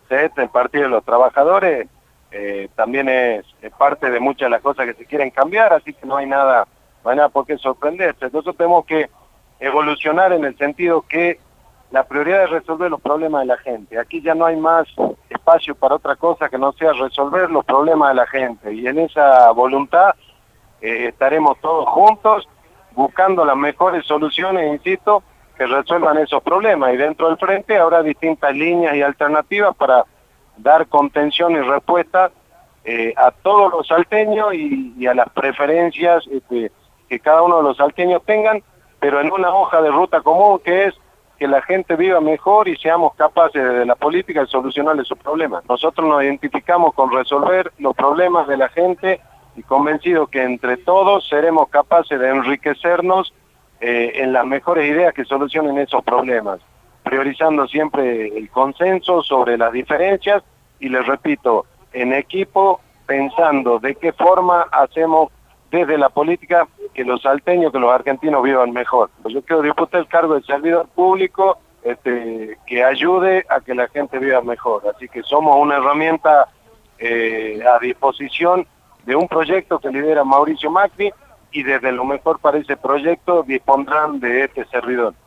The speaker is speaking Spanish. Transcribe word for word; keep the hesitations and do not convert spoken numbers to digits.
C E T, el Partido de los Trabajadores, eh, también es, es parte de muchas de las cosas que se quieren cambiar, así que no hay nada, no hay nada por qué sorprenderse. Nosotros tenemos que evolucionar en el sentido que la prioridad es resolver los problemas de la gente. Aquí ya no hay más espacio para otra cosa que no sea resolver los problemas de la gente, y en esa voluntad eh, estaremos todos juntos buscando las mejores soluciones, insisto, que resuelvan esos problemas, y dentro del frente habrá distintas líneas y alternativas para dar contención y respuesta eh, a todos los salteños y, y a las preferencias este, que cada uno de los salteños tengan, pero en una hoja de ruta común, que es que la gente viva mejor y seamos capaces de la política de solucionar esos problemas. Nosotros nos identificamos con resolver los problemas de la gente y convencidos que entre todos seremos capaces de enriquecernos eh, en las mejores ideas que solucionen esos problemas, priorizando siempre el consenso sobre las diferencias y, les repito, en equipo, pensando de qué forma hacemos desde la política que los salteños, que los argentinos vivan mejor. Pues yo quiero disputar el cargo de servidor público este, que ayude a que la gente viva mejor. Así que somos una herramienta eh, a disposición de un proyecto que lidera Mauricio Macri, y desde lo mejor para ese proyecto dispondrán de este servidor.